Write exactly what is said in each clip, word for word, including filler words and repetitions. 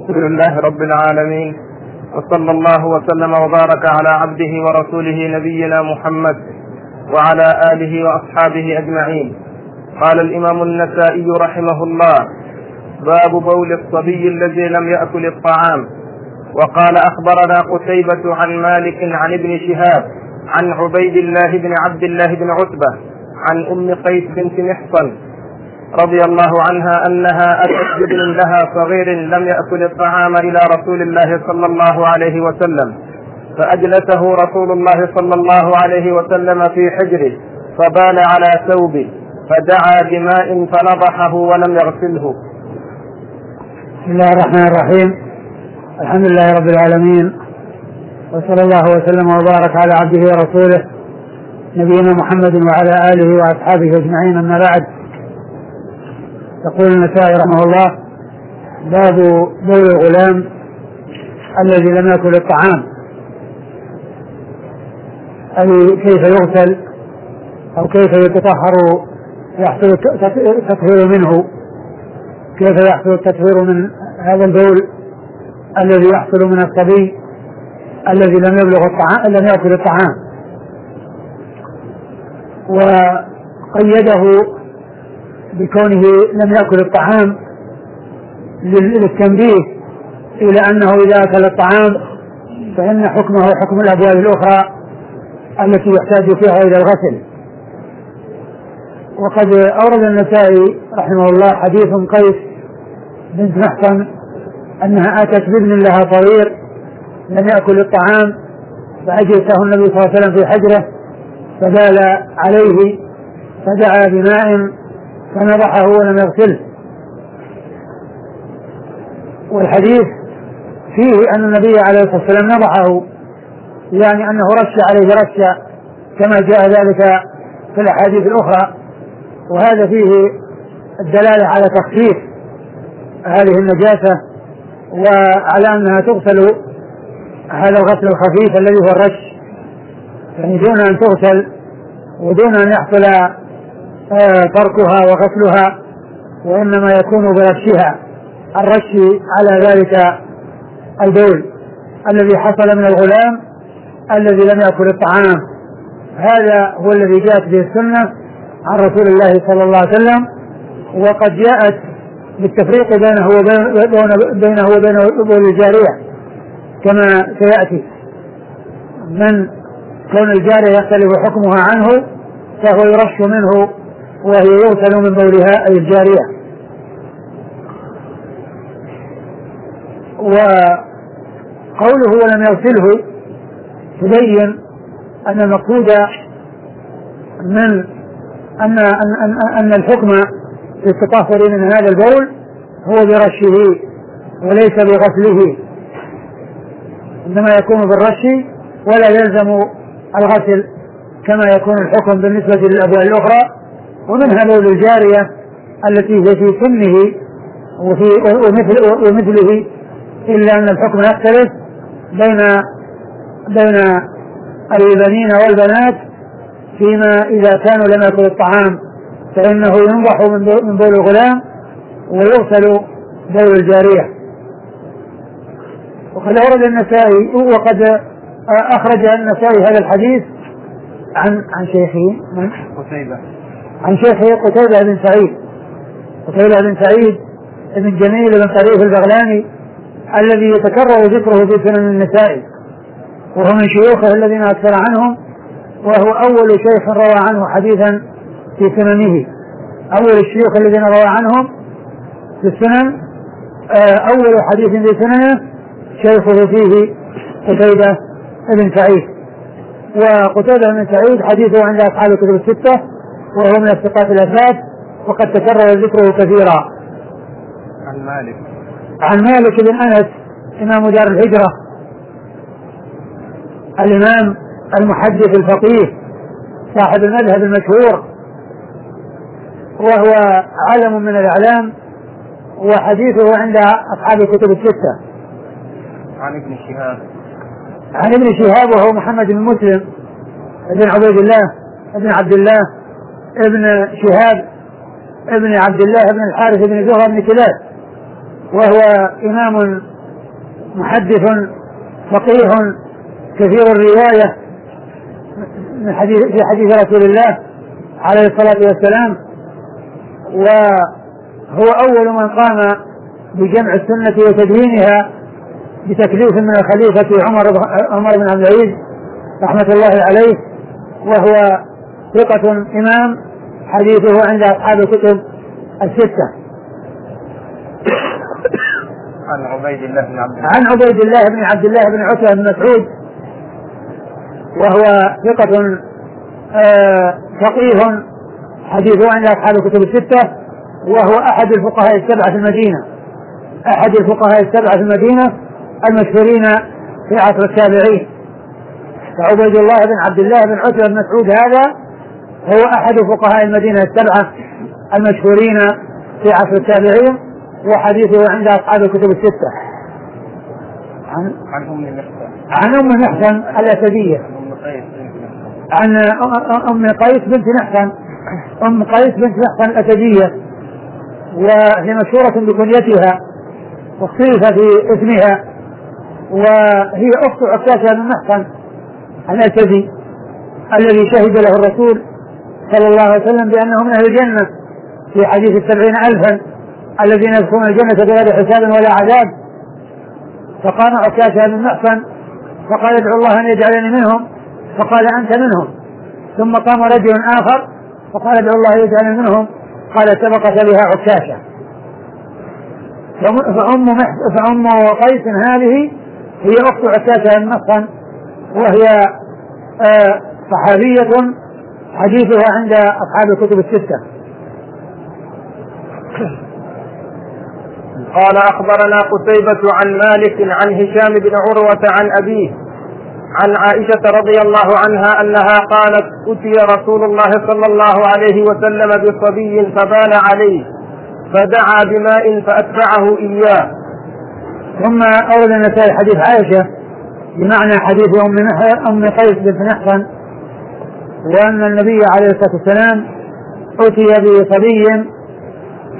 الحمد لله رب العالمين، وصلى الله وسلم وبارك على عبده ورسوله نبينا محمد وعلى آله وأصحابه أجمعين. قال الإمام النسائي رحمه الله: باب بول الصبي الذي لم يأكل الطعام. وقال: أخبرنا قتيبة عن مالك عن ابن شهاب عن عبيد الله بن عبد الله بن عتبة عن أم قيس بنت محصن رضي الله عنها أنها أتت بابن لها صغير لم يأكل الطعام إلى رسول الله صلى الله عليه وسلم، فأجلسه رسول الله صلى الله عليه وسلم في حجره فبال على ثوبه فدعا بماء فنضحه ولم يغسله. بسم الله الرحمن الرحيم. الحمد لله رب العالمين، وصلى الله وسلم وبارك على عبده ورسوله نبينا محمد وعلى آله وأصحابه أجمعين، أما بعد. يقول النسائي رحمه الله: باب بول الغلام الذي لم يأكل الطعام، أي كيف يغسل أو كيف يتطهر، يحصل التطهير منه، كيف يحصل التطهير من هذا البول الذي يحصل من الصبي الذي لم يبلغ الطعام لم يأكل الطعام. وقيده بكونه لم يأكل الطعام للتنبيه إلى أنه إذا أكل الطعام فإن حكمه حكم الأبواب الأخرى التي يحتاج فيها إلى الغسل. وقد أورد النسائي رحمه الله حديث قيس بنت محصن أنها أتت بابن لها صغير لم يأكل الطعام، فأجلسه النبي صلى الله عليه وسلم في حجره فبال عليه فدعا بماء فنضحه ولم يغسله. والحديث فيه أن النبي عليه الصلاة والسلام نضحه، يعني أنه رش عليه رشة كما جاء ذلك في الأحاديث الأخرى، وهذا فيه الدلالة على تخفيف هذه النجاسة وعلى أنها تغسل هذا الغسل الخفيف الذي هو الرش، يعني دون أن تغسل ودون أن يحصل تركها وغسلها، وإنما يكون برشها، الرش على ذلك البول الذي حصل من الغلام الذي لم يأكل الطعام. هذا هو الذي جاءت به السنة عن رسول الله صلى الله عليه وسلم، وقد جاءت بالتفريق بينه وبين بينه وبين بول الجارية كما سيأتي، من كون الجارية يختلف حكمها عنه فهو يرش منه وهي يغسل من بولها أي الجارية. وقوله ولم يغسله تبين أن المقصود من أن, أن, أن الحكم في التطهر من هذا البول هو برشه وليس بغسله، إنما يكون بالرش ولا يلزم الغسل كما يكون الحكم بالنسبة للأبواب الأخرى، ومنها بول الجارية التي هي في سنه وفي ومثل ومثله، إلا أن الحكم يختلف بين بين البنين والبنات، فيما إذا كانوا لم يأكلوا الطعام فإنه ينضح من بول الغلام ويغسل بول الجارية. وقد أورد النسائي وقد أخرج النسائي هذا الحديث عن عن شيخه من قتيبة عن شيخه قتيبة بن سعيد قتيبة بن سعيد بن جميل بن طريف البغلاني الذي يتكرر ذكره في سنن النسائي، وهو من شيوخه الذين أكثر عنهم، وهو أول شيخ روى عنه حديثا في سننه، أول الشيوخ الذين روى عنهم في السنن، أول حديث في سننه شيخه فيه قتيبة بن سعيد. وقتيبة بن سعيد حديثه عند أصحاب الكتب الستة، وهو من الثقات الأثبات، وقد تكرر ذكره كثيرا. عن مالك عن مالك بن أنس إمام دار الهجرة، الإمام المحدث الفقيه صاحب المذهب المشهور، وهو علم من الأعلام، وحديثه عند أصحاب الكتب الستة. عن ابن شهاب عن ابن شهاب وهو محمد بن مسلم ابن عبيد الله ابن عبد الله ابن شهاب ابن عبد الله ابن الحارث ابن زهرة بن كلاب، وهو إمام محدث فقيه كثير الرواية من حديث في حديث رسول الله عليه الصلاة والسلام، وهو أول من قام بجمع السنة وتدوينها بتكليف من الخليفة عمر عمر بن عبد العزيز رحمة الله عليه، وهو ثقة إمام حديثه عند أصحاب الكتب الستة. عن عبيد الله بن عبد الله عن عبيد الله بن عبد الله بن عتبة بن مسعود، وهو ثقة آه فقيه حديثه عند أصحاب الكتب الستة، وهو أحد الفقهاء السبعة في المدينة أحد الفقهاء السبعة في المدينة المشهورين في عصر التابعين. فعبيد الله بن عبد الله بن عتبة بن مسعود هذا هو أحد فقهاء المدينة السبعة المشهورين في عصر التابعين، وحديثه عند أصحاب الكتب الستة. عن عن أم محسن عن أم محسن الأسدية، عن أم قيس بنت محسن أم قيس بنت محسن الأسدية، وهي مشهورة بكنيتها واختلف في اسمها، وهي أخت عكاشة بن محسن الأسدي الذي شهد له الرسول صلى الله عليه وسلم بأنه من أهل الجنة في حديث السبعين ألفا الذين يدخلون الجنة بغير حساب ولا عذاب. فقام عكاشة بن محسن فقال ادعو الله أن يجعلني منهم، فقال أنت منهم. ثم قام رجل آخر فقال ادعو الله أن يجعلني منهم، قال سبقت بها عكاشة. فأم, فأم قيس هذه هي أخت عكاشة بن محسن، وهي آه صحابية حديثها عند أصحاب الكتب الستة. قال أخبرنا قتيبة عن مالك عن هشام بن عروة عن أبيه عن عائشة رضي الله عنها أنها قالت أتي رسول الله صلى الله عليه وسلم بصبي فبال عليه فدعا بماء فأتبعه إياه. ثم أورد النسائي حديث عائشة بمعنى حديث أم قيس بنت محسن، وأن النبي عليه الصلاة والسلام أتي بصبي ف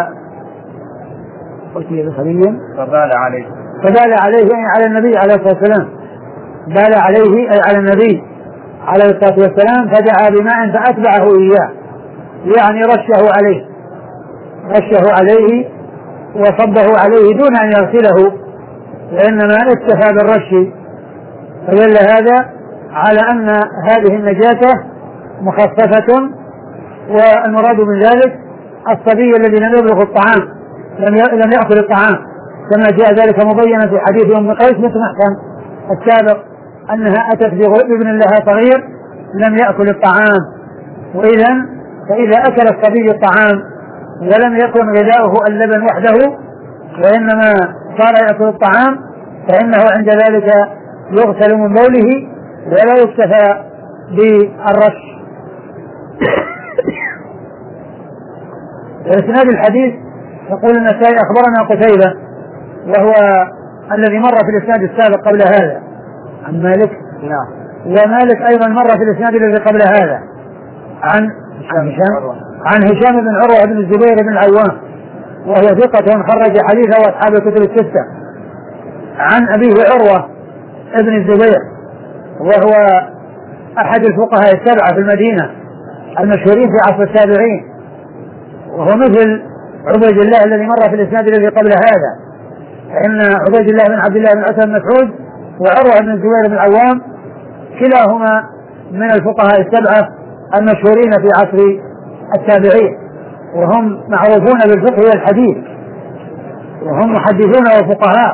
أتي بصبي فبال عليه فبال عليه يعني على النبي عليه الصلاة والسلام، بال عليه أي على النبي عليه الصلاة والسلام، فدعا بماء فأتبعه إياه، يعني رشه عليه رشه عليه وصبه عليه دون أن يغسله، وإنما اكتفى بالرش. فدل هذا على أن هذه النجاسة مخففة، والمراد من ذلك الصبي الذي لم يبلغ الطعام لم يأكل الطعام، كما جاء ذلك مبينا في حديث أم قيس بنت محسن السابق أنها أتت بابن لها صغير لم يأكل الطعام. وإذا فإذا أكل الصبي الطعام ولم يكن غذاؤه اللبن وحده وإنما صار يأكل الطعام، فإنه عند ذلك يغسل من بوله ولا يكتفى بالرش. وإسناد الحديث يقول النسائي أخبرنا قتيبة، وهو الذي مر في الإسناد السابق قبل هذا عن مالك، نعم، ومالك أيضا مر في الإسناد الذي قبل هذا عن هشام عن هشام بن عروة بن الزبير بن العوام، وهو ثقة خرج حديثه وأصحاب الكتب الستة. عن أبيه عروة ابن الزبير، وهو أحد الفقهاء السبعة في المدينة المشهورين في عصر التابعين، وهو مثل عبيد الله الذي مر في الإسناد الذي قبل هذا، فإن عبيد الله بن عبد الله بن عتبة بن مسعود وعروة بن الزبير بن العوام كلاهما من الفقهاء السبعة المشهورين في عصر التابعين، وهم معروفون بالفقه والحديث، وهم محدثون وفقهاء.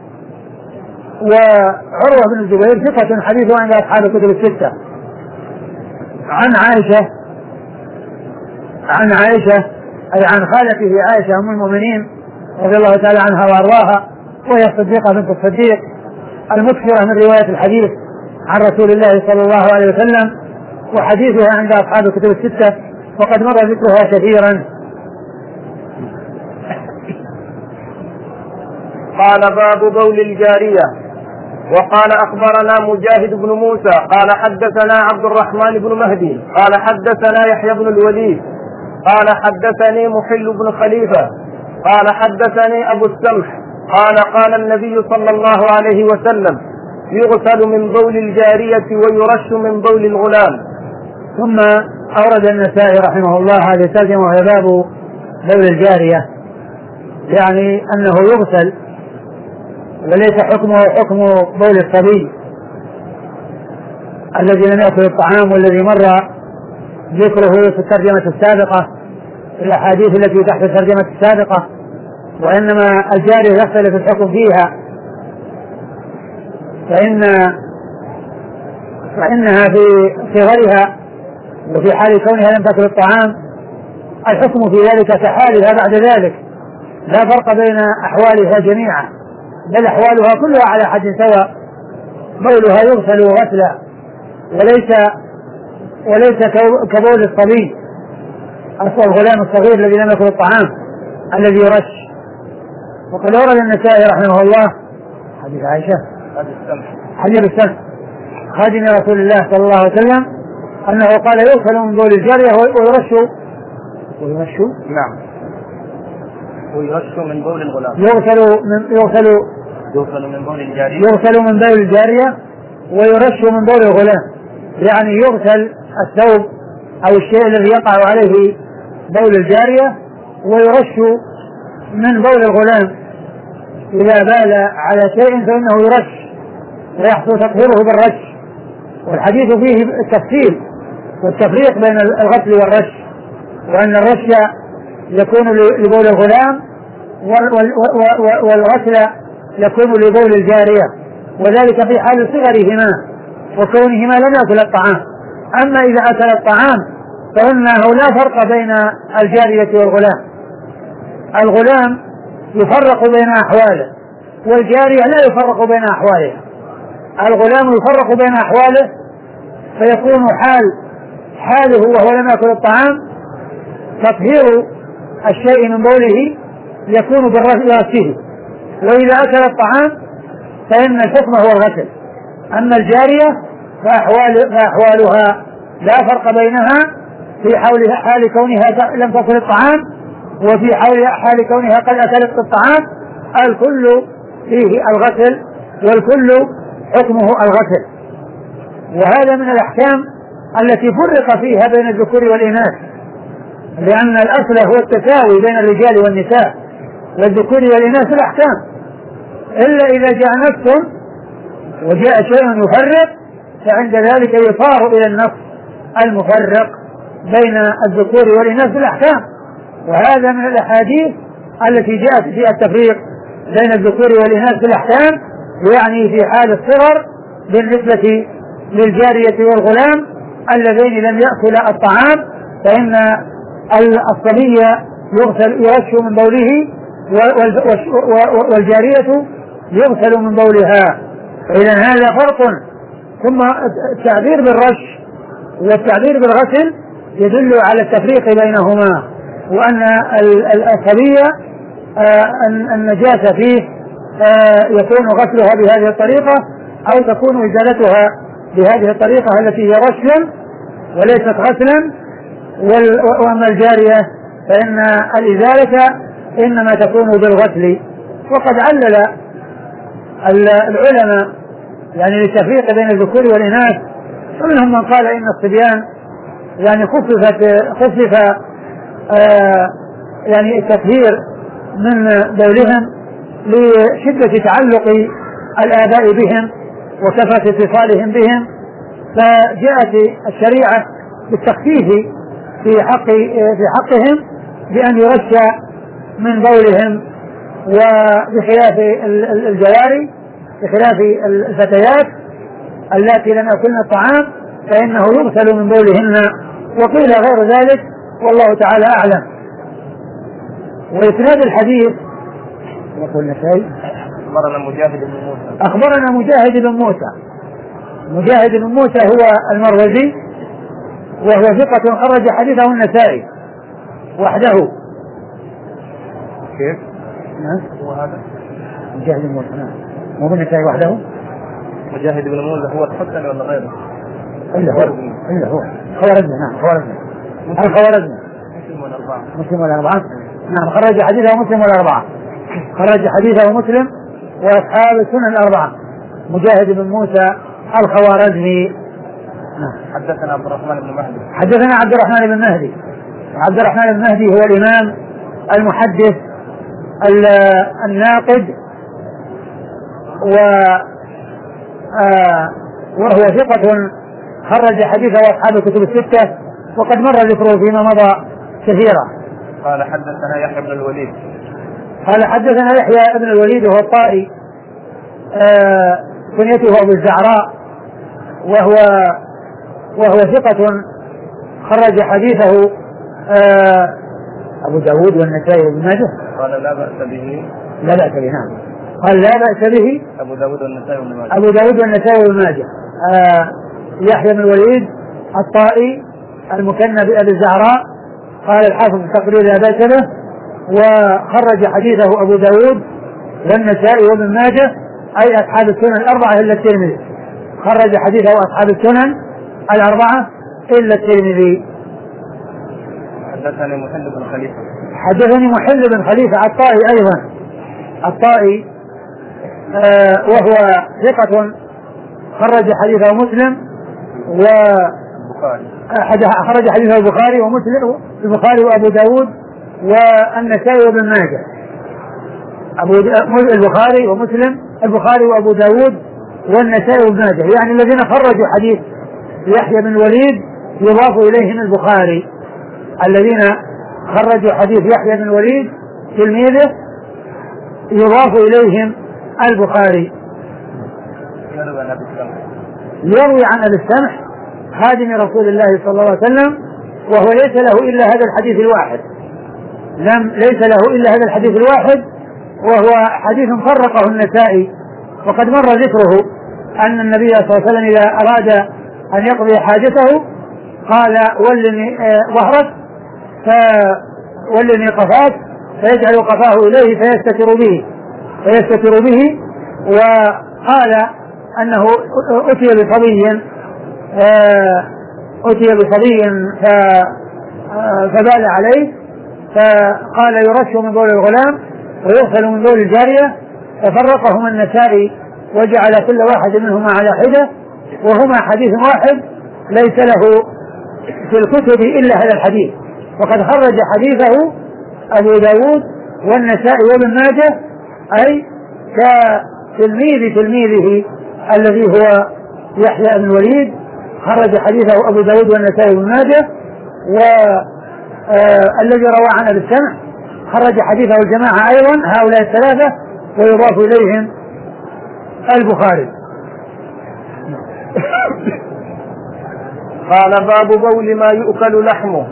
وعروة بن الزبير ثقة حديثه عند أصحاب الكتب الستة. عن عائشة عن عائشة أي عن خالته عائشة أم المؤمنين رضي الله تعالى عنها وأرضاها، وهي الصديقة بنت الصديق المكثرة من رواية الحديث عن رسول الله صلى الله عليه وسلم، وحديثها عند أصحاب الكتب الستة وقد مر ذكرها كثيرا. قال باب بول الجارية. وقال أخبرنا مجاهد بن موسى قال حدثنا عبد الرحمن بن مهدي قال حدثنا يحيى بن الوليد قال حدثني محل بن خليفة قال حدثني أبو السمح قال قال النبي صلى الله عليه وسلم: يغسل من بول الجارية ويرش من بول الغلام. ثم أورد النسائي رحمه الله هذه الترجمة وهي باب بول الجارية، يعني أنه يغسل وليس حكمه حكم بول الصبي الذي لم يأكل الطعام والذي مر ذكره في الترجمة السابقة في الأحاديث التي تحت الترجمة السابقة، وإنما الجارية يختلف الحكم فيها، فإن فإنها في صغرها وفي حال كونها لم تأكل الطعام الحكم في ذلك كحالها بعد ذلك، لا فرق بين أحوالها جميعا، بل أحوالها كلها على حد سواء، بولها يغسل غسلا وليس وليس كبول الصبي الغلام الصغير الذي لم يأكل الطعام الذي يرش. وقد أورد النسائي رحمه الله حديث عائشة حديث السمح خادم رسول الله صلى الله عليه وسلم أنه قال: يغسل من بول الجارية ويرش ويرش نعم ويرش من بول الغلام. يغسل من يغسل يغسل من بول الجارية يغسل من بول الجارية ويرش من بول الغلام، يعني يغسل الثوب أو الشيء الذي يقع عليه بول الجارية ويرش من بول الغلام، إذا بال على شيء فإنه يرش ويحصل تطهيره بالرش. والحديث فيه التفصيل والتفريق بين الغسل والرش، وأن الرش يكون لبول الغلام والغسل يكون لبول الجارية، وذلك في حال صغرهما وكونهما لم يأكل الطعام. أما إذا أكل الطعام فإنه لا فرق بين الجارية والغلام، الغلام يفرق بين أحواله والجارية لا يفرق بين أحوالها. الغلام يفرق بين أحواله فيكون حال حاله وهو لم يأكل الطعام تطهير الشيء من بوله يكون بالرشه، وإذا أكل الطعام فإن الحكم هو الغسل. أما الجارية فأحوال فأحوالها لا فرق بينها في حال حال كونها لم تأكل الطعام وفي حال حال كونها قد أكلت الطعام، الكل فيه الغسل والكل حكمه الغسل. وهذا من الأحكام التي فرق فيها بين الذكور والإناث، لأن الأصل هو التساوي بين الرجال والنساء والذكور والإناث في الأحكام، إلا إذا جاء نص وجاء شيء يفرق فعند ذلك يصار إلى النص المفرق بين الذكور والإناث في الأحكام. وهذا من الأحاديث التي جاءت فيها التفريق بين الذكور والإناث في الأحكام، يعني في حال الصغر بالنسبة للجارية والغلام اللذين لم يأكلا الطعام فإن الصبي يغسل يرش من بوله والجارية يغسل من بولها. إذن هذا فرق. ثم التعبير بالرش والتعبير بالغسل يدل على التفريق بينهما، وأن الصبي النجاسة فيه يكون غسلها بهذه الطريقة أو تكون إزالتها بهذه الطريقة التي هي رشا وليست غسلا. وأما الجارية فإن الإزالة إنما تكون بالغسل. وقد علل العلماء يعني للتفريق بين الذكور والإناث، ومنهم من قال إن الصبيان يعني خففت خفف آه يعني التطهير من بولهم لشدة تعلق الآباء بهم وكثرة اتصالهم بهم، فجاءت الشريعة بالتخفيف في حق في حقهم بأن يرش من بولهم، وبخلاف الجواري بخلاف الفتيات اللاتي لم يأكلن الطعام فإنه يغسل من بولهن. وقيل غير ذلك والله تعالى أعلم. وإسناد الحديث يقول نسائي أخبرنا مجاهد بن موسى أخبرنا مجاهد بن موسى مجاهد بن موسى هو المروزي وهو ثقة خرج حديثه النسائي وحده. كيف؟ نعم هو هذا مجاهد بن موسى نعم مو النسائي وحده. مجاهد بن موسى هو الحسن ولا غيره؟ إلا هو إلا هو خوارزمي نعم خوارزمي الخوارزمي مسلم والأربعة مسلم والأربعة نعم خرج حديثه مسلم والأربعة. خرج حديثه مسلم وأصحاب السنن الأربعة. مجاهد بن موسى الخوارزمي. حدثنا عبد الرحمن بن مهدي. حدثنا عبد الرحمن بن مهدي. عبد الرحمن بن مهدي هو الإمام المحدث الناقد، و آه وهو ثقة خرج حديثه أصحاب الكتب الستة، وقد مر ذكره فيما مضى كثيرا. قال حدثنا يحيى بن الوليد. قال حدثنا يحيى بن الوليد وهو الطائي، آه كنيته أبو الزعراء، وهو وهو ثقة خرج حديثه آه أبو داود والنسائي وابن ماجه. قال لا بأس به. لا بأس به. نعم. قال لا بأس به أبو داود والنسائي وابن ماجه. أبو داود والنسائي وابن ماجه. آه يحيى بن الوليد الطائي المكنى بأبي الزعراء. قال الحافظ في التقرير لا بأس به، وخرج حديثه أبو داود والنسائي وابن ماجه، أي أصحاب السنن الأربعة إلا الترمذي. خرج حديثه أصحاب السنن الأربعة إلا الترمذي. حدثني محل بن خليفة. حدثني محل بن خليفة الطائي أيضا، الطائي آه وهو ثقة خرج حديثه مسلم و خرج حديثه البخاري ومسلم، البخاري وأبو داود والنسائي وابن ماجه. أبو البخاري ومسلم، البخاري وأبو داود والنسائي وابن ماجه، يعني الذين خرجوا حديث يحيى بن الوليد يضاف إليهم البخاري. الذين خرجوا حديث يحيى بن الوليد تلميذه يضاف إليهم البخاري. يروي عن أبي السمح خادم رسول الله صلى الله عليه وسلم، وهو ليس له إلا هذا الحديث الواحد. لم ليس له إلا هذا الحديث الواحد، وهو حديث فرقه النسائي، وقد مر ذكره أن النبي صلى الله عليه وسلم إذا أراد أن يقضي حاجته قال ولني ظهرك فولني قفاك، فيجعل قفاه إليه فيستتر به فيستتر به وقال أنه أتي بصبي أتي بصبي فبال عليه، فقال يرش من بول الغلام ويغسل من بول الجارية، ففرقهما النسائي وجعل كل واحد منهما على حدة، وهما حديث واحد ليس له في الكتب إلا هذا الحديث. وقد خرج حديثه أبو داود والنسائي وابن ماجه، أي كتلميذ تلميذه الذي هو يحيى بن الوليد، خرج حديثه أبو داود والنسائي وابن ماجه. والذي روى عن أبي السمح خرج حديثه الجماعة أيضا، هؤلاء الثلاثة، ويضاف إليهم البخاري. قال باب بول ما يؤكل لحمه.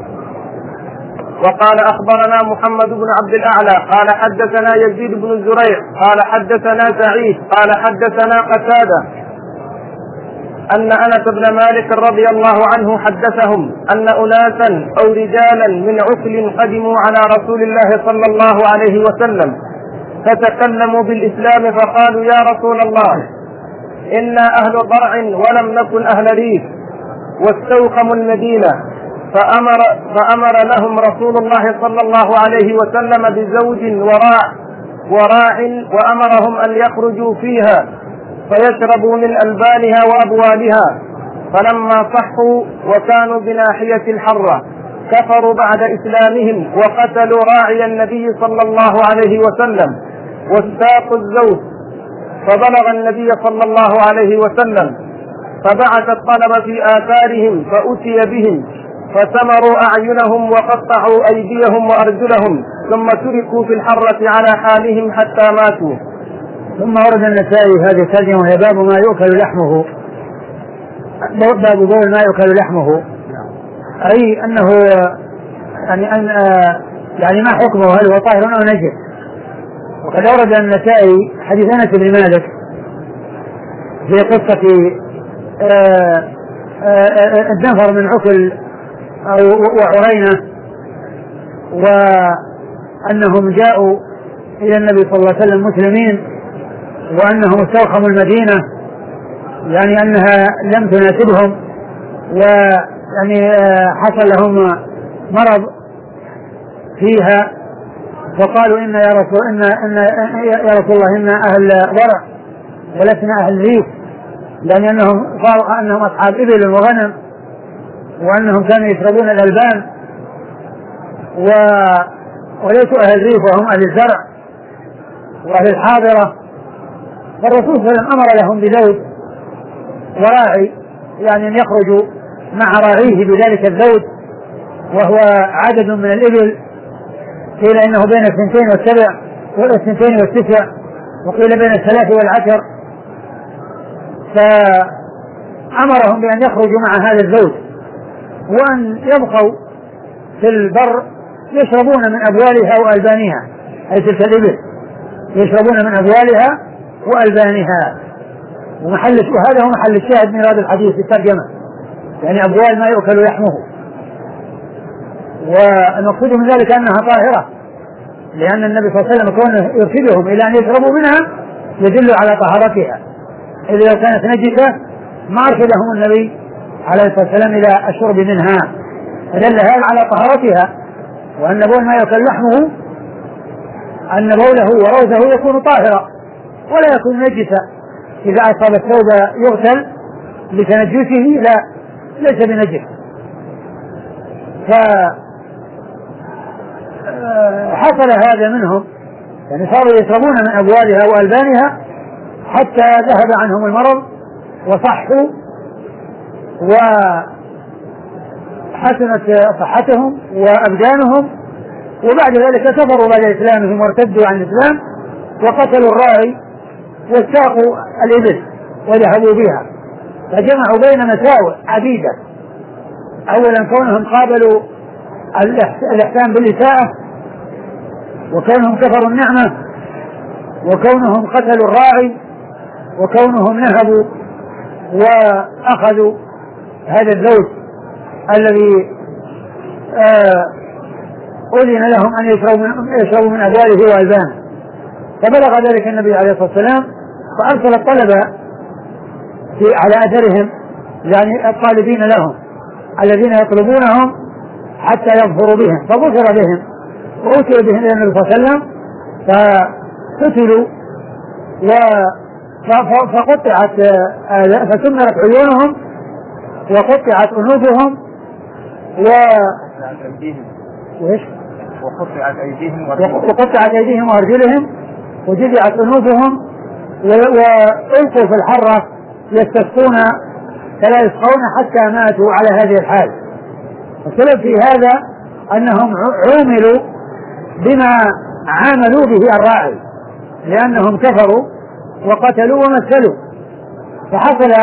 وقال أخبرنا محمد بن عبد الأعلى قال حدثنا يزيد بن زريع قال حدثنا سعيد قال حدثنا قتادة أن أنس بن مالك رضي الله عنه حدثهم أن أناسا أو رجالا من عقل قدموا على رسول الله صلى الله عليه وسلم فتكلموا بالإسلام فقالوا يا رسول الله إنا أهل ضرع ولم نكن أهل ريف واستوخموا المدينة، فأمر, فأمر لهم رسول الله صلى الله عليه وسلم بزوج وراع وراع وأمرهم أن يخرجوا فيها فيشربوا من ألبانها وأبوالها، فلما صحوا وكانوا بناحية الحرة كفروا بعد إسلامهم وقتلوا راعي النبي صلى الله عليه وسلم واستاقوا الزوج، فبلغ النبي صلى الله عليه وسلم فبعث الطلب في آثارهم فأتي بهم فسمروا أعينهم وقطعوا أيديهم وأرجلهم ثم تركوا في الحرة على حالهم حتى ماتوا. ثم ورد النسائي هذه الترجمة وهي باب ما يؤكل لحمه، باب بول ما يؤكل لحمه، أي أنه يعني أن يعني ما حكمه، هل هو طاهر أو نجس. وقد ورد النسائي حديث أنس بن مالك في قصة النفر من عقل وعرينة، وأنهم جاءوا إلى النبي صلى الله عليه وسلم مسلمين، وأنهم استوخموا المدينة، يعني أنها لم تناسبهم، ويعني حصل لهم مرض فيها وقالوا إن يا رسول إن إن يا رسول الله إن أهل ورع ولسنا أهل ريف، لأن أنهم قالوا أنهم أصحاب إبل وغنم وأنهم كانوا يشربون الألبان و... وليسوا أهل ريف وهم أهل الزرع وأهل الحاضرة. فالرسول صلى الله عليه وسلم أمر لهم بزوج وراعي، يعني أن يخرجوا مع راعيه بذلك الزوج، وهو عدد من الإبل، قيل إنه بين الثنتين والسبع والثنتين والتسع، وقيل بين الثلاث والعشر. فأمرهم بأن يخرجوا مع هذا الزوج وأن يبقوا في البر يشربون من أبوالها وألبانها، أي تلك الإبل يشربون من أبوالها وألبانها. ومحل وهذا هو محل الشاهد من هذا الحديث في الترجمة، يعني أبوال ما يؤكل لحمه. والمقصود من ذلك أنها طاهرة، لأن النبي صلى الله عليه وسلم كونه يرشدهم إلى أن يشربوا منها يدل على طهارتها، إذا لو كانت نجسة ما أرشدهم النبي عليه الصلاة والسلام إلى الشرب منها، فدل هذا على طهارتها، وأن بول ما يؤكل لحمه أن بوله وروثه يكون طاهرا ولا يكون نجسا. إذا أصاب الثوب يغسل لتنجسه، لا ليس بنجس. فحصل هذا منهم، يعني صاروا يشربون من أبوالها وألبانها حتى ذهب عنهم المرض وصحوا وحسنت صحتهم وأبدانهم، وبعد ذلك كفروا بعد إسلامهم وارتدوا عن الإسلام وقتلوا الراعي واستاقوا الإبل وذهبوا بها، فجمعوا بين مساوئ عديدة. أولا كونهم قابلوا الإحسان بالإساءة، وكونهم كفروا النعمة، وكونهم قتلوا الراعي، وكونهم نهبوا وأخذوا هذا الزوج الذي آه أذن لهم أن يشربوا من, يشربوا من أبواله وألبانه. فبلغ ذلك النبي عليه الصلاة والسلام فأرسل الطلبة على أثرهم، يعني الطالبين لهم الذين يطلبونهم حتى يظفروا بهم، فظفر بهم وأتوا بهم إلى النبي صلى الله عليه وسلم فقتلوا فقطعت فسمرت عيونهم وقطعت أنوفهم و وإيش؟ وقطعت أيديهم وقطعت أيديهم وأرجلهم وجزعت أنوفهم وألقوا في الحرة يستسقون فلا يسقون حتى ماتوا على هذه الحال. السبب في هذا أنهم عوملوا بما عاملوا به الراعي، لأنهم كفروا وقتلوا ومثلوا، فحصل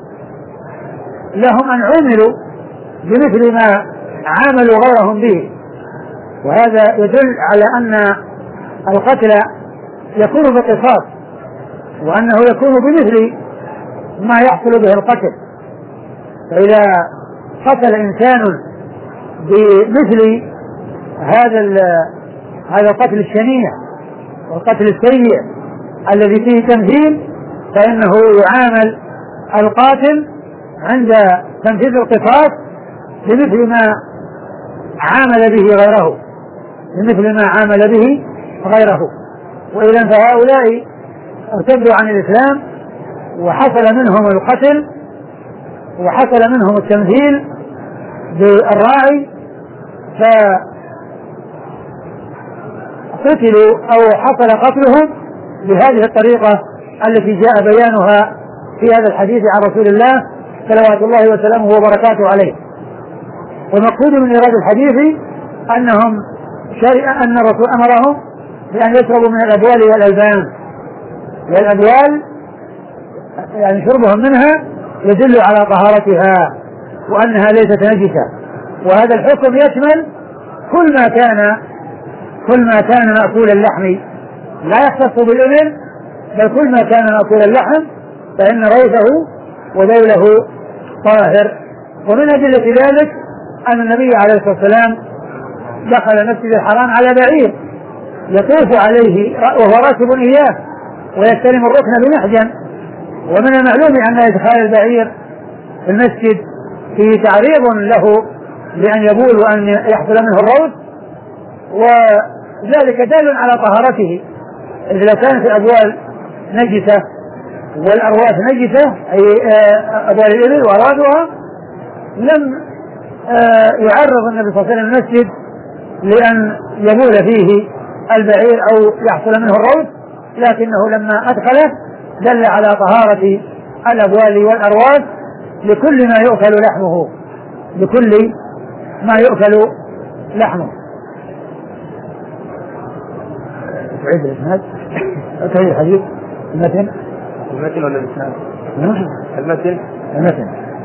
لهم أن عوملوا بمثل ما عاملوا غيرهم به. وهذا يدل على أن القتل يكون بقصاص، وأنه يكون بمثل ما يحصل به القتل. فإذا قتل إنسان بمثل هذا هذا القتل الشنيع والقتل السيء الذي فيه تمثيل، فإنه يعامل القاتل عند تنفيذ القصاص بمثل ما عامل به غيره بمثل ما عامل به غيره وإذا فهؤلاء ارتدوا عن الإسلام وحصل منهم القتل وحصل منهم التمثيل بالراعي، فقتلوا أو حصل قتلهم بهذه الطريقة التي جاء بيانها في هذا الحديث عن رسول الله صلوات الله وسلامه وبركاته عليه. والمقصود من إيراد الحديث أنهم شرع أن الرسول أمرهم بأن يشربوا من الأبوال والألبان، والأبوال يعني شربهم منها يدل على طهارتها وأنها ليست نجسة. وهذا الحكم يشمل كل ما كان كل ما كان مأكول اللحم، لا يختص بالإبل بل كل ما كان مأكول اللحم فإن روثه وذوله طاهر. ومن أدلة ذلك أن النبي عليه الصلاة والسلام دخل المسجد الحرام على بعير يطوف عليه وهو راكب إياه ويستلم الركن بمحجن، ومن المعلوم أن إدخال البعير في المسجد فيه تعريض له بأن يبول وأن يحصل منه الروث، ذلك دال على طهارته، إذ لو كانت الأبوال نجسة والأرواث نجسة أي أبوال الإبل وأرادها لم يعرض النبي صلى الله عليه وسلم المسجد لأن يبول فيه البعير أو يحصل منه الروث، لكنه لما أدخله دل على طهارة الأبوال والأرواث لكل ما يؤكل لحمه لكل ما يؤكل لحمه. تعيد الإسناد تعيد الحديث المتن المتن ولا الإسناد؟ المتن المتن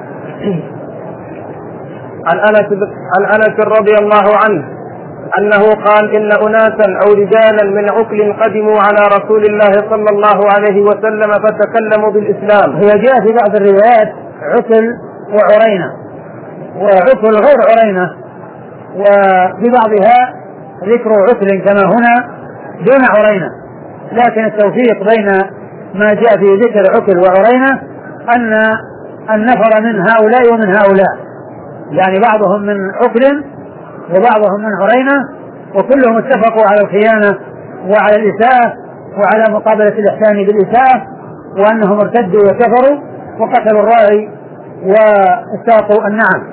عن أنس عن أنس رضي الله عنه أنه قال إن أناسا أو رجالا من عقل قدموا على رسول الله صلى الله عليه وسلم فتكلموا بالإسلام. هي جاء في بعض الروايات عقل وعرينة، وعقل غير عرينة، وفي بعضها ذكر عقل كما هنا دون عرينة، لكن التوفيق بين ما جاء في ذكر عقل وعرينة أن النفر من هؤلاء ومن هؤلاء، يعني بعضهم من عقل وبعضهم من عرينة، وكلهم اتفقوا على الخيانة وعلى الإساءة وعلى مقابلة الإحسان بالإساءة، وأنهم ارتدوا وكفروا وقتلوا الراعي واستاقوا النعم.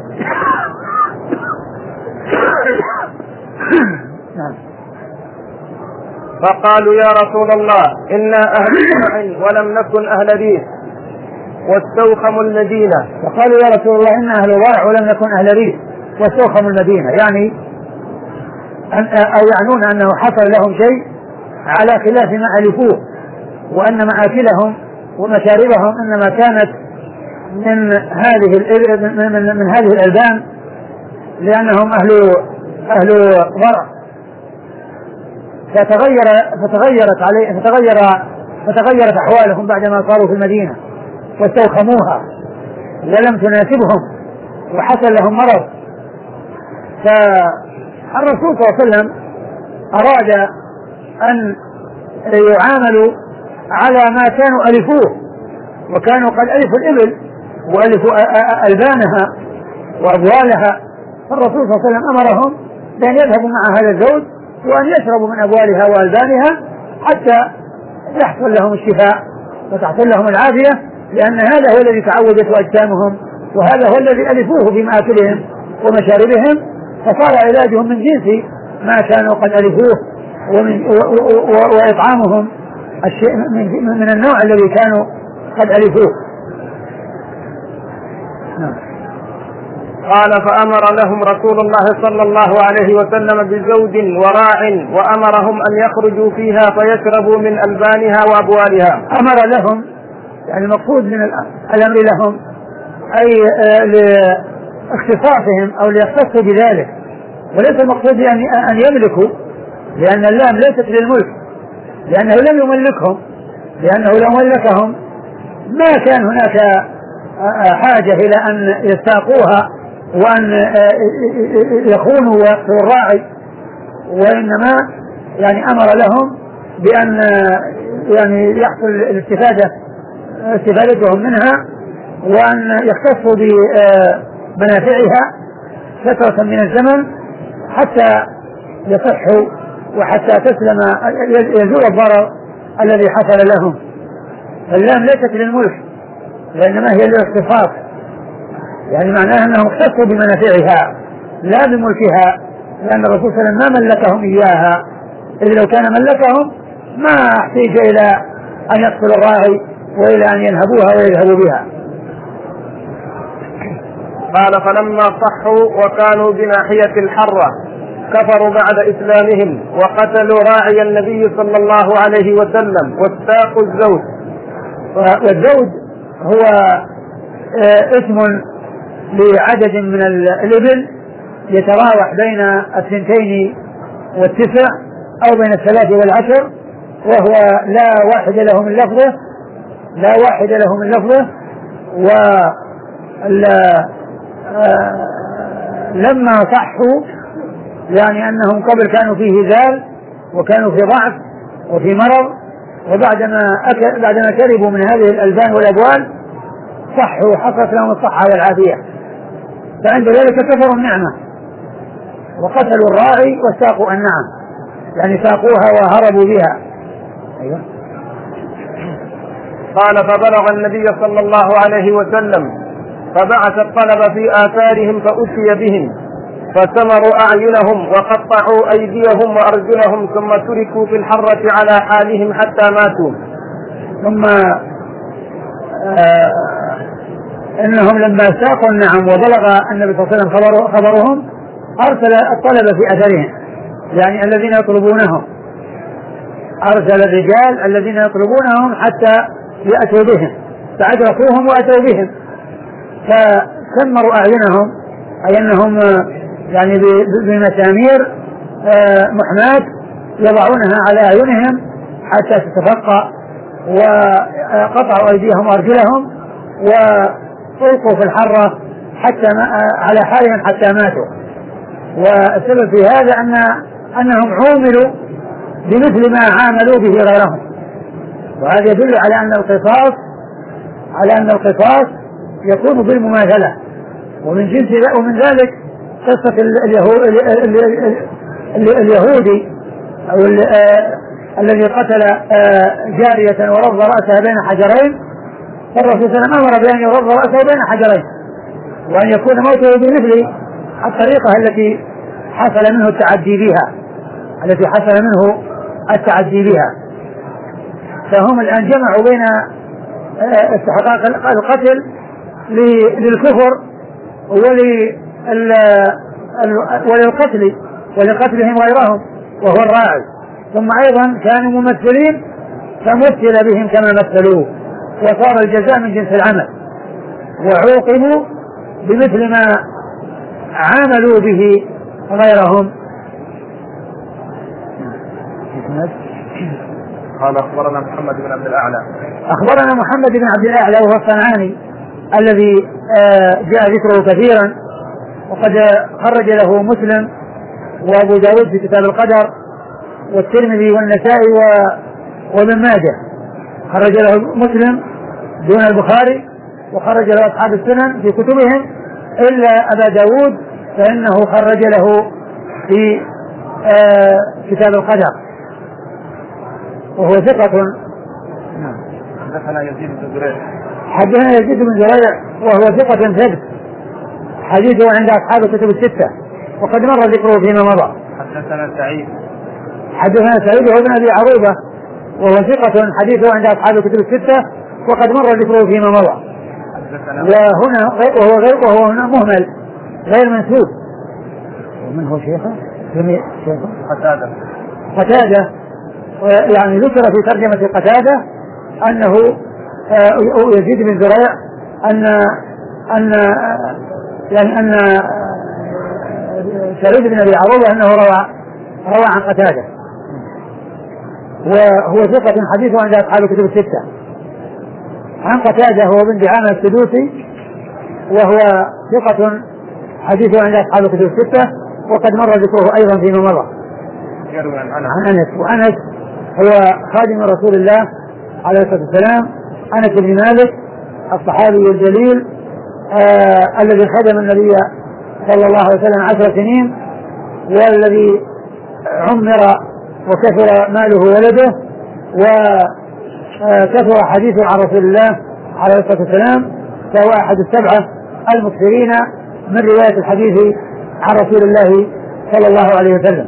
فقالوا يا رسول الله إنا أهل سمع ولم نكن أهل ريح واستوخموا المدينة. فقالوا يا رسول الله إنا أهل ورع ولم نكن أهل ريح واستوخموا المدينة، يعني أو يعنون أنه حصل لهم شيء على خلاف ما ألفوه، وأن مآكلهم ومشاربهم إنما كانت من هذه من, من هذه الألبان، لأنهم أهل أهل ورع، فتغير فتغيرت عليه فتغير فتغيرت أحوالهم بعدما صاروا في المدينة واستوخموها ولم تناسبهم وحصل لهم مرض. فالرسول صلى الله عليه وسلم أراد أن يعاملوا على ما كانوا ألفوه، وكانوا قد ألفوا الإبل وألفوا ألبانها وأبوالها، فالرسول صلى الله عليه وسلم أمرهم بأن يذهبوا مع هذا الزوج وأن يشربوا من أبوالها وألبانها حتى يحصل لهم الشفاء وتحصل لهم العافية، لأن هذا هو الذي تعودت أجسامهم وهذا هو الذي ألفوه بمآكلهم ومشاربهم، فصار علاجهم من جنس ما كانوا قد ألفوه ومن وإطعامهم الشيء من النوع الذي كانوا قد ألفوه. قال فأمر لهم رسول الله صلى الله عليه وسلم بزوج وراع وأمرهم أن يخرجوا فيها فيشربوا من ألبانها وأبوالها. أمر لهم يعني المقصود من الأمر لهم أي لاختصاصهم أو ليختصوا بذلك، وليس المقصود يعني أن يملكوا، لأن اللام ليست للملك، لأنه لم يملكهم، لأنه لو ملكهم ما كان هناك حاجة إلى أن يستاقوها وأن يخونوا ويقتلوا الراعي، وإنما يعني أمر لهم بأن يعني يحصل الاستفادة استفادتهم منها وأن يختصوا بمنافعها فترة من الزمن حتى يصحوا وحتى تسلم يزول الضرر الذي حصل لهم. اللام ليست للملك وإنما هي للاختصاص، يعني معناها أنهم اختصوا بمنافعها لا بملكها، لأن الرسول صلى الله عليه وسلم ما ملكهم إياها، إذ لو كان ملكهم ما احتاج إلى أن يقتل الراعي وإلى أن ينهبوها ويذهبوا بها. قال فلما صحوا وكانوا بناحية الحرة كفروا بعد إسلامهم وقتلوا راعي النبي صلى الله عليه وسلم واستاقوا الزوج. والزوج هو اسم لعدد من الإبل يتراوح بين الثنتين والتسع أو بين الثلاث والعشر، وهو لا واحد له من لفظه لا واحد له من لفظه ولما صحوا يعني أنهم قبل كانوا في هزال وكانوا في ضعف وفي مرض، وبعدما أكل بعدما شربوا من هذه الألبان والأبوال صحوا حصلت لهم الصحة والعافية، فعند ذلك كفروا النعمة وقتلوا الراعي واستاقوا النعم. يعني ساقوها وهربوا بها. أيوة. قال فبلغ النبي صلى الله عليه وسلم فبعث الطلب في آثارهم فأتي بهم فسمروا أعينهم وقطعوا أيديهم وأرجلهم ثم تركوا في الحرة على حالهم حتى ماتوا. ثم آه إنهم لما ساقوا النعم وبلغ النبي صلى الله عليه وسلم خبر خبرهم أرسل الطلبة في أثرهم، يعني الذين يطلبونهم، أرسل الرجال الذين يطلبونهم حتى يأتوا بهم، فأدركوهم وأتوا بهم فسمروا أعينهم، أي أنهم يعني بمسامير محماة يضعونها على أعينهم حتى تتفقع، وقطعوا أيديهم وأرجلهم وألقوا في الحرة حتى على حالهم حتى ماتوا. والسبب في هذا أن أنهم عوملوا بمثل ما عاملوا به غيرهم، وهذا يدل على أن القصاص على أن القصاص يكون بالمماثلة. ومن جنس ومن ذلك قصة اليهودي أو الذي قتل جارية ورض رأسها بين حجرين، فالرسول صلى الله عليه وسلم أمر بأن يرض رأسه بين حجرين، وأن يكون موته بمثل الطريقة التي حصل منه التعدي بها التي حصل منه التعدي بها. فهم الآن جمعوا بين استحقاق القتل للكفر وللقتل ولقتلهم غيرهم وهو الراعي، ثم أيضا كانوا ممثلين فمثل بهم كما مثلوه، وصار الجزاء من جنس العمل، وعوقبوا بمثل ما عاملوا به غيرهم. قال أخبرنا محمد بن عبد الأعلى أخبرنا محمد بن عبد الأعلى وهو الصنعاني الذي جاء ذكره كثيرا، وقد خرج له مسلم وأبو داود في كتاب القدر والترمذي والنسائي وابن ماجه، خرج له مسلم دون البخاري، وخرج له أصحاب السنن في كتبهم إلا أبا داود فإنه خرج له في كتاب القدر، وهو ثقة. حدثنا يزيد بن زريع حدثنا يزيد بن زريع وهو ثقة ثبت، حديثه عند أصحاب الكتب الستة وقد مر ذكره فيما مضى. حدثنا سعيد حدثنا سعيد وهو ابن أبي عروبة وهو ثقة، حديثه عند أصحاب الكتب الستة وقد مر ذكره فيما مضى. وهنا وهو غير وهو هنا مهمل غير منسوب. ومن هو شيخه؟ شيخه قتادة قتادة يعني ذكر في ترجمة قتادة أنه يزيد بن زريع أن أن يعني أن سعيد بن أبي عروبة أنه روى روى عن قتادة، وهو ثقة حديثه عند أصحاب الكتب الستة. عن قتادة هو بن دعامة السدوسي وهو ثقة حديثه عند أصحاب الكتب الستة وقد مر ذكره أيضا فيما مضى. عن أنس، وأنس هو خادم رسول الله عليه الصلاة والسلام، أنس بن مالك الصحابي الجليل آه الذي خدم النبي صلى الله عليه وسلم عشر سنين، والذي عمر وكثر ماله ولده وكثر حديثه عن رسول الله عليه الصلاة والسلام، فهو أحد السبعة المكثرين من رواية الحديث عن رسول الله صلى الله عليه وسلم.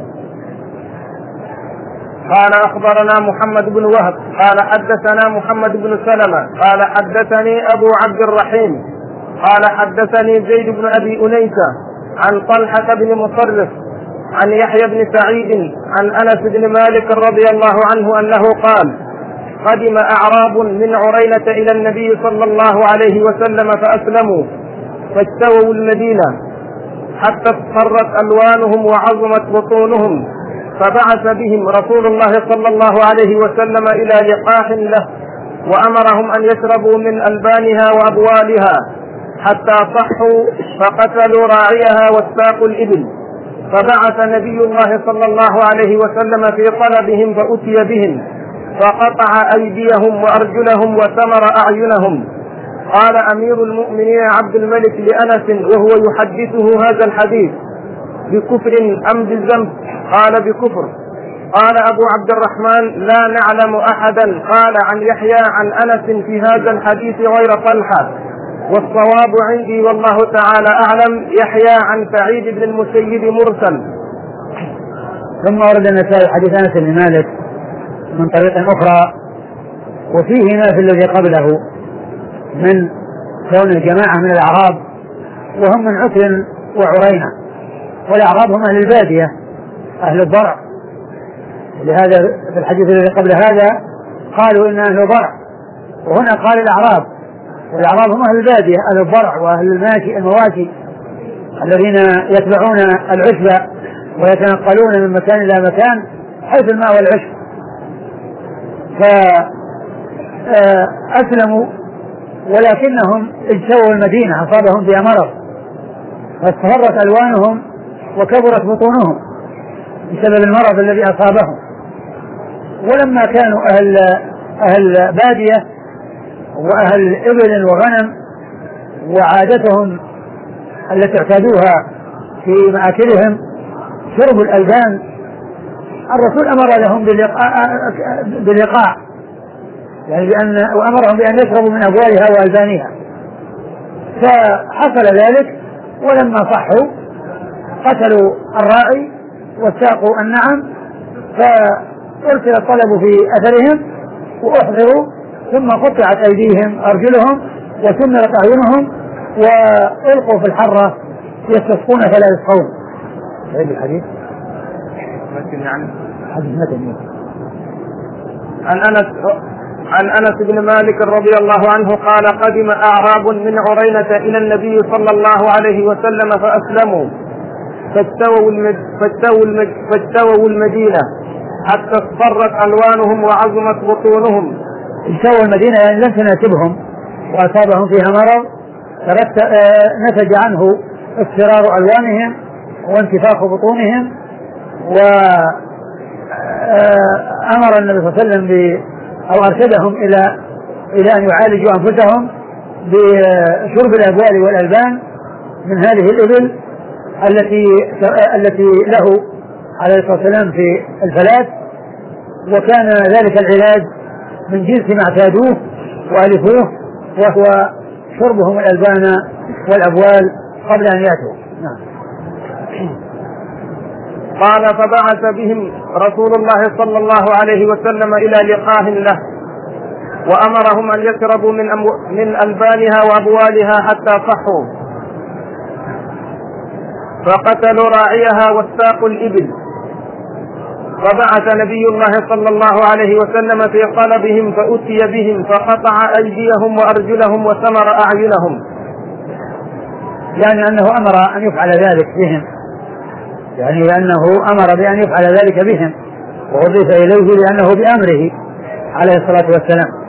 قال أخبرنا محمد بن وهب قال حدثنا محمد بن سلمة قال حدثني أبو عبد الرحيم قال حدثني زيد بن أبي أنيسة عن طلحة بن مصرف عن يحيى بن سعيد عن أنس بن مالك رضي الله عنه أنه قال قدم أعراب من عرينة إلى النبي صلى الله عليه وسلم فأسلموا فاجتووا المدينة حتى اصفرت ألوانهم وعظمت بطونهم، فبعث بهم رسول الله صلى الله عليه وسلم إلى لقاح له وأمرهم أن يشربوا من ألبانها وأبوالها حتى صحوا، فقتلوا راعيها واستاقوا الإبل. فبعث نبي الله صلى الله عليه وسلم في طلبهم فأتي بهم فقطع أيديهم وأرجلهم وثمر أعينهم. قال أمير المؤمنين عبد الملك لأنس وهو يحدثه هذا الحديث بكفر أم بالذنب؟ قال بكفر. قال أبو عبد الرحمن: لا نعلم أحدا قال عن يحيى عن أنس في هذا الحديث غير طلحة، والصواب عندي والله تعالى أعلم يحيى عن سعيد بن المسيب مرسل. ثم ورد النسائي حديث أنس بن مالك من طريق أخرى، وفيه ما في الذي قبله من كون الجماعة من الأعراب وهم من عكر وعرينة، والأعراب هم أهل البادية أهل الضرع، لهذا في الحديث الذي قبل هذا قالوا إن أهل الضرع، وهنا قال الأعراب، والأعراب هم أهل البادية أهل الضرع وأهل الماشي المواشي الذين يتبعون العشب ويتنقلون من مكان إلى مكان حيث الماء والعشب. فأسلموا ولكنهم اجتووا المدينة، أصابهم بها مرض فاصفرت ألوانهم وكبرت بطونهم بسبب المرض الذي أصابهم. ولما كانوا أهل أهل بادية وأهل إبل وغنم وعادتهم التي اعتادوها في مآكلهم شرب الألبان، الرسول أمر لهم باللقاء يعني بأن وأمرهم بأن يشربوا من أبوالها وألبانها، فحصل ذلك. ولما صحوا قتلوا الراعي واستاقوا النعم، فأرسل الطلب في أثرهم وأحضروا، ثم قطعت أيديهم أرجلهم وسمرت أعينهم وألقوا في الحرة يستسقون فلا يسقون. هذا الحديث يعني حديث متن. عن أنس عن أنس بن مالك رضي الله عنه قال: قدم أعراب من عرينة إلى النبي صلى الله عليه وسلم فأسلموا فاستووا المد... فاستووا المد... فاستووا المدينة حتى اصفرت ألوانهم وعظمت بطونهم. استووا المدينة يعني لم تناسبهم وأصابهم فيها مرض، نتج عنه اصفرار ألوانهم وانتفاخ بطونهم. وأمر النبي صلى الله عليه وسلم ب أو أرشدهم إلى إلى أن يعالجوا أنفسهم بشرب الأبوال والألبان من هذه الإبل التي التي له عليه الصلاة والسلام في الفلاة، وكان ذلك العلاج من جنس ما اعتادوه وألفوه، وهو شربهم الألبان والأبوال قبل أن يأتوا. نعم. قال: فبعث بهم رسول الله صلى الله عليه وسلم إلى لقاه له، وأمرهم أن يشربوا من, من ألبانها وأبوالها حتى صحوا، فقتلوا راعيها واستاقوا الإبل. فبعث نبي الله صلى الله عليه وسلم في طلبهم فأتي بهم فقطع أيديهم وأرجلهم وسمر أعينهم، يعني أنه أمر أن يفعل ذلك بهم، يعني أنه أمر بأن يفعل ذلك بهم، وأضيف إليه لأنه بأمره عليه الصلاة والسلام.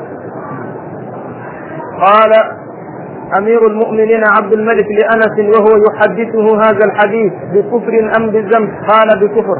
قال أمير المؤمنين عبد الملك لأنس وهو يحدثه هذا الحديث: بكفر أم بذنب؟ قال: بكفر.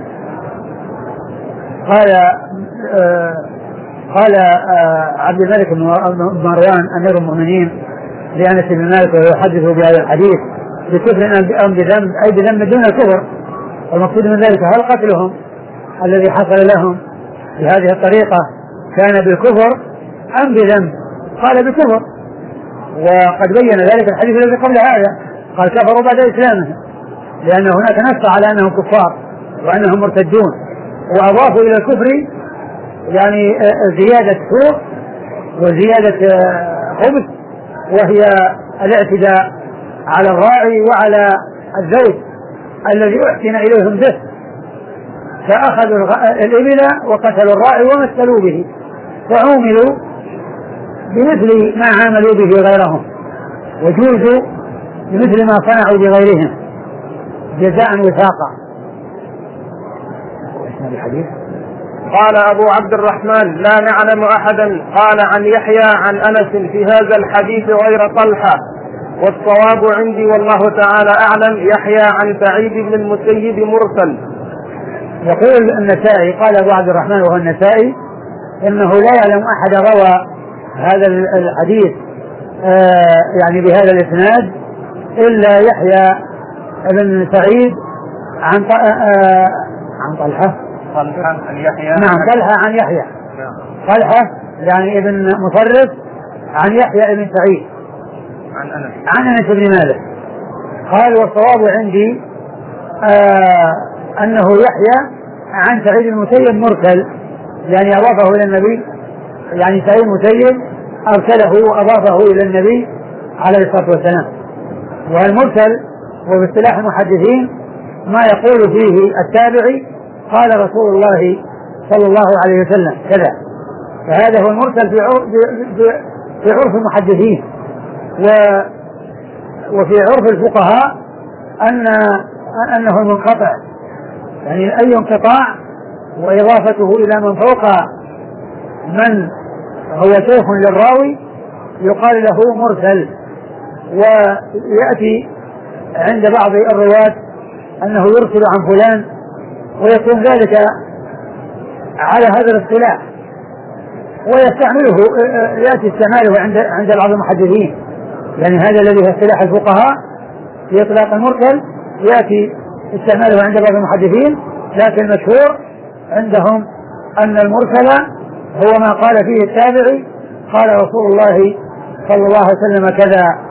قال آه قال آه عبد الملك بن مروان أمير المؤمنين لأنس بن مالك وهو يحدثه بهذا الحديث: بكفر أم بذنب؟ أي بذنب دون الكفر. والمقصود من ذلك هل قتلهم الذي حصل لهم بهذه الطريقة كان بالكفر أم بذنب؟ قال: بكفر. وقد بين ذلك الحديث الذي قبل هذا، قال: كفروا بعد إسلامهم، لأن هناك نص على أنهم كفار وأنهم مرتدون، وأضافوا إلى الكفر يعني زيادة سوء وزيادة خبث، وهي الاعتداء على الراعي وعلى الزوج الذي أحسن إليهم به، فأخذوا الإبل وقتلوا الراعي ومثلوا به، فعوملوا بمثل ما عاملوا به غيرهم، وجوزوا بمثل ما صنعوا بغيرهم جزاء وفاقا. قال أبو عبد الرحمن: لا نعلم أحدا قال عن يحيى عن أنس في هذا الحديث غير طلحة، والصواب عندي والله تعالى أعلم يحيى عن سعيد بن المسيب مرسل. يقول النسائي، قال أبو عبد الرحمن وهو النسائي، إنه لا يعلم أحد روى هذا الحديث آه يعني بهذا الإسناد إلا يحيى بن سعيد عن آه عن طلحة طلحة عن يحيى. نعم طلحة عن يحيى. نعم. طلحة يعني ابن مصرف عن يحيى ابن سعيد عن أنس عن أنس بن مالك. قال والصواب عندي آه أنه يحيى عن سعيد المسيب مرسل، يعني أضافه إلى النبي، يعني سعيد المسيب أرسله وأضافه إلى النبي عليه الصلاة والسلام. والمرسل وباصطلاح المحدثين ما يقول فيه التابعي قال رسول الله صلى الله عليه وسلم كذا، فهذا هو المرسل في عرف, في عرف المحدثين. وفي عرف الفقهاء أن أنه المنقطع، يعني أي انقطاع وإضافته إلى من فوق من هو شيخ للراوي يقال له مرسل. ويأتي عند بعض الرواة أنه يرسل عن فلان ويكون ذلك على هذا الاصطلاح، ويستعمله يأتي استعماله عند عند بعض المحدثين، يعني هذا الذي هو اصطلاح الفقهاء في إطلاق المرسل يأتي استعماله عند بعض المحدثين، لكن المشهور عندهم أن المرسل هو ما قال فيه التابعي قال رسول الله صلى الله عليه وسلم كذا.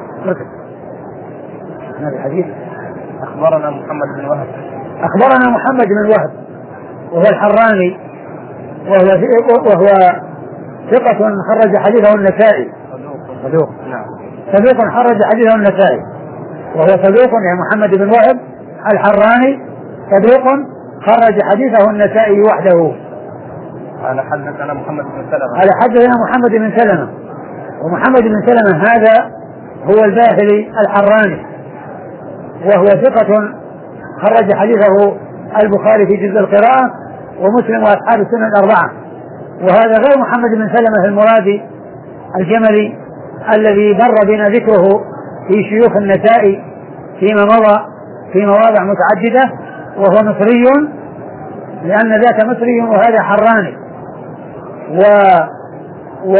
هذا الحديث أخبرنا محمد بن وهب أخبرنا محمد بن وهب وهو الحراني، وهو وهو ثقة خرج حديثه النسائي. صدوق. نعم. صدوق خرج حديثه النسائي، وهو صدوق يعني محمد بن وهب الحراني صدوق خرج حديثه النسائي وحده. على حدثنا محمد بن سلمة على حدثنا محمد بن سلمة، ومحمد بن سلمة هذا هو الباهلي الحراني، وهو ثقة خرج حديثه البخاري في جزء القراءة ومسلم وأصحاب السنن الأربعة. وهذا غير محمد بن سلمة المرادي الجملي الذي مر بنا ذكره في شيوخ النسائي فيما مضى في مواضع متعددة، وهو مصري لأن ذاك مصري وهذا حراني. و... و...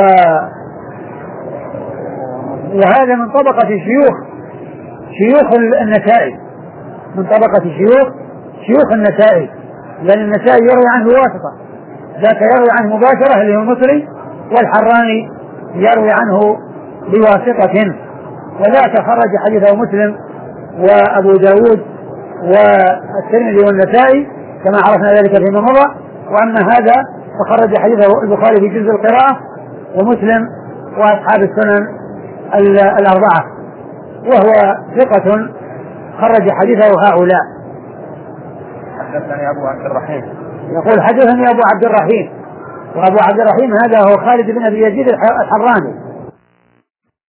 وهذا من طبقة شيوخ شيوخ النسائي، من طبقة شيوخ شيوخ النسائي، لأن النسائي يروي عنه واسطة، ذاك يروي عنه مباشرة اللي هو المصري، والحراني يروي عنه بواسطة. وذاك خرج حديثه مسلم وأبو داود والترمذي والنسائي كما عرفنا ذلك فيما مضى. وأما هذا فخرج حديثه البخاري في جزء القراءة ومسلم وأصحاب السنن الأربعة، وهو ثقة خرج حديثه هؤلاء. حدثني أبو عبد الرحيم يقول حدثني أبو عبد الرحيم، وأبو عبد الرحيم هذا هو خالد بن أبي يزيد الحراني،